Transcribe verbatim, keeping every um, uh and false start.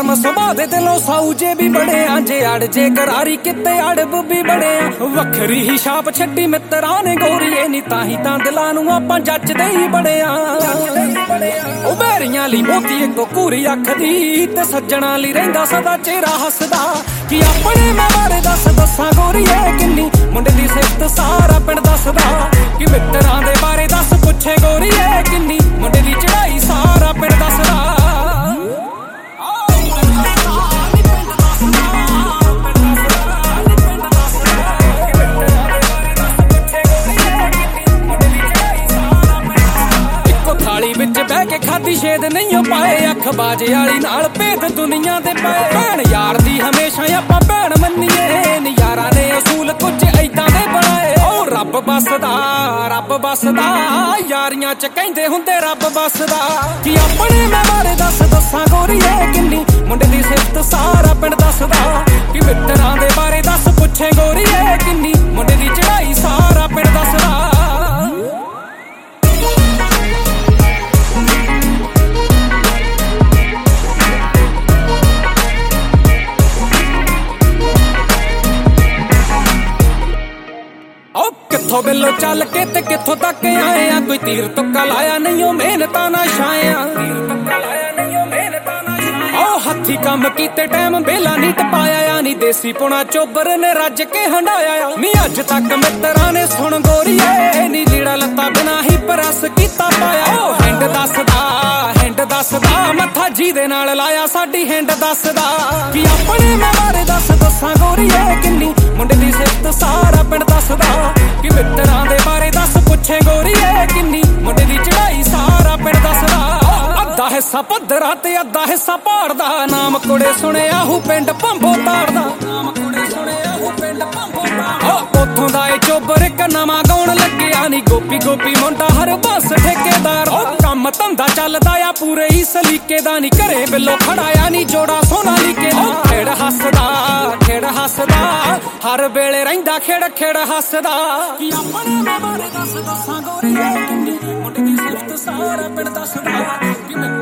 ਨਰਮ ਸੁਭਾਅ ਦੇ ਦਿਲੋਂ ਸਾਊ ਜੇ ਵੀ ਬੜੇ ਆ, ਜੇ ਅੜ ਜੇ ਕਰਾਰੀ ਕਿਤੇ ਅੜਬ ਵੀ ਬੜੇ ਆ। ਵੱਖਰੀ ਹੀ ਛਾਪ ਛੱਡੀ ਮਿੱਤਰਾਂ ਨੇ ਗੋਰੀਏ ਨੀ, ਤਾਂ ਹੀ ਤਾਂ ਦਿਲਾਂ ਨੂੰ ਆਪਾਂ ਜੱਜਦੇ ਹੀ ਬੜੇ ਆ। ਉਹ ਬੈਰੀਆਂ ਲਈ ਮੋਤੀ ਇੱਕੋ ਘੂਰੀ ਅੱਖ ਦੀ, ਤੇ ਸੱਜਣਾ ਲਈ ਰਹਿੰਦਾ ਸਦਾ ਚਿਹਰਾ ਹੱਸਦਾ। ਕਿ ਆਪਣੇ ਮੈਂ ਬਾਰੇ ਦੱਸ ਦੱਸਾਂ ਗੋਰੀਏ ਕਿੰਨੀ, ਮੁੰਡੇ ਦੀ ਸਿਫਤ ਸਾਰਾ ਪਿੰਡ ਦੱਸਦਾ। ਕਿ ਮਿੱਤਰਾਂ ਦੇ ਬਾਰੇ ਦੱਸ ਪੁੱਛੇ ਗੋਰੀਏ ਕਿੰਨੀ, ਮੁੰਡੇ ਦੀ ਚੜਾਈ ਸਾਰਾ ਪਿੰਡ ਦੱਸਦਾ। ਵਿੱਚ ਬਹਿ ਕੇ ਖਾਦੀ ਛੇਦ ਨਹੀਂ ਪਾਏ, ਅੱਖ ਬਾਜੇ ਵਾਲੀ ਨਾਲ ਭੇਦ ਦੁਨੀਆ ਦੇ ਪਏ। ਭੈਣ ਯਾਰ ਦੀ ਹਮੇਸ਼ਾ ਆਪਾਂ ਭੈਣ ਮੰਨੀਏ, ਨਜ਼ਾਰਾ ਨੇ ਅਸੂਲ ਕੁਝ ਏਦਾਂ ਦੇ ਬਣਾਏ। ਉਹ ਰੱਬ ਬਸਦਾ ਰੱਬ ਬਸਦਾ, ਯਾਰੀਆਂ ਚ ਕਹਿੰਦੇ ਹੁੰਦੇ ਰੱਬ ਬਸਦਾ। ਕਿ ਆਪਣੇ ਮੈਂ ਬਾਰੇ ਦੱਸ ਦੱਸਾਂ ਗੋਰੀਏ ਕਿੰਨੀ, ਮੁੰਡੇ ਦੀ ਸਿਫਤ ਸਾਰਾ ਪਿੰਡ ਦੱਸਦਾ। ਕਿ ਮਿੱਤਰਾਂ ਦੇ ਬਾਰੇ ਦੱਸ ਪੁੱਛੇ ਗੋਰੀਏ ਕਿੰਨੀ, ਮੁੰਡੇ ਦੀ ਚੜਾਈ ਸਾਰਾ ਪਿੰਡ ਦੱਸਦਾ। ਕਿੱਥੋਂ ਬਿੱਲੋ ਚੱਲ ਕੇ ਤੇ ਕਿੱਥੋਂ ਤੱਕ ਆਏ ਆ, ਕੋਈ ਤੀਰ ਤੁੱਕਾ ਲਾਇਆ ਨਹੀਂ ਉਹ ਮਿਹਨਤਾਂ ਨਾ ਛਾਇਆ। ਉਹ ਹੱਥੀ ਕੰਮ ਕੀਤੇ ਟਾਈਮ ਬੇਲਾ ਨਹੀਂ ਟਪਾਇਆ, ਨੀ ਦੇਸੀ ਪੁਣਾ ਚੋਬਰ ਨੇ ਰੱਜ ਕੇ ਹੰਡਾਇਆ। ਨੀ ਅੱਜ ਤੱਕ ਮਿੱਤਰਾਂ ਨੇ ਸੁਣ ਗੋਰੀਏ, ਨੀ ਲੀੜਾ ਲੱਤਾ ਬਿਨਾ ਹੀ ਪ੍ਰੈਸ ਕੀਤਾ ਪਾਇਆ। ਉਹ ਹਿੰਡ ਦੱਸਦਾ ਹਿੰਡ ਦੱਸਦਾ, ਮੱਥਾ ਜਿਹਦੇ ਨਾਲ ਲਾਇਆ ਸਾਡੀ ਹਿੰਡ ਦੱਸਦਾ। ਕਿ ਆਪਣੇ ਮੈਂ ਬਾਰੇ ਦੱਸ ਦੱਸਾਂ ਗੋਰੀਏ ਕਿੰਨੀ, ਮੁੰਡੇ ਦੀ ਸਿਫਤ ਸਾਰਾ ਪਿੰਡ ਦੱਸਦਾ। ਕਿ ਮਿੱਤਰਾਂ ਦੇ ਬਾਰੇ ਦੱਸ ਪੁੱਛੇ ਗੋਰੀਏ ਕਿੰਨੀ, ਮੁੰਡੇ ਦੀ ਚੜਾਈ ਸਾਰਾ ਪਿੰਡ ਦੱਸਦਾ। ਅੱਧਾ ਹਿੱਸਾ ਪੱਧਰਾ ਤੇ ਅੱਧਾ ਹਿੱਸਾ ਪਹਾੜ ਦਾ, ਨਾਮ ਕੁੜੇ ਸੁਣਿਆ ਹੂ ਪਿੰਡ ਭੰਬੋ ਤਾੜਦਾ। ਨਾਮ ਕੁੜੇ ਸੁਣਿਆ ਹੂ ਪਿੰਡ ਭੰਬੋ ਤਾੜਦਾ। ਉੱਥੋਂ ਦਾ ਇਹ ਚੋਬਰ ਇੱਕ ਨਵਾਂ ਗਾਉਣ ਲੱਗਿਆ, ਨੀ ਗੋਪੀ ਗੋਪੀ ਮੁੰਡਾ ਹਰ ਬਸ ਠੇਕੇਦਾਰ। ਉਹ ਕੰਮ ਧੰਦਾ ਚੱਲਦਾ ਆ ਪੂਰੇ ਹੀ ਸਲੀਕੇ ਦਾ, ਨੀ ਘਰੇ ਬਿੱਲੋ ਖੜਾਇਆ ਨੀ ਜੋੜਾ ਸੋਨਾ ਲੀਕੇ ਦਾ। ਖੇੜ ਹੱਸਦਾ ਖੇੜ ਹੱਸਦਾ, ਹਰ ਵੇਲੇ ਰਹਿੰਦਾ ਖੇੜ ਖੇੜ ਹੱਸਦਾ। ਕਿ ਆਪਣੇ ਮੈਂ ਬਾਰੇ ਦੱਸ ਦੱਸਾਂ ਗੋਰੀਏ ਕਿੰਨੀ, ਮੁੰਡੇ ਦੀ ਸਿਫਤ ਸਾਰਾ ਪਿੰਡ ਦੱਸਦਾ। ਕਿ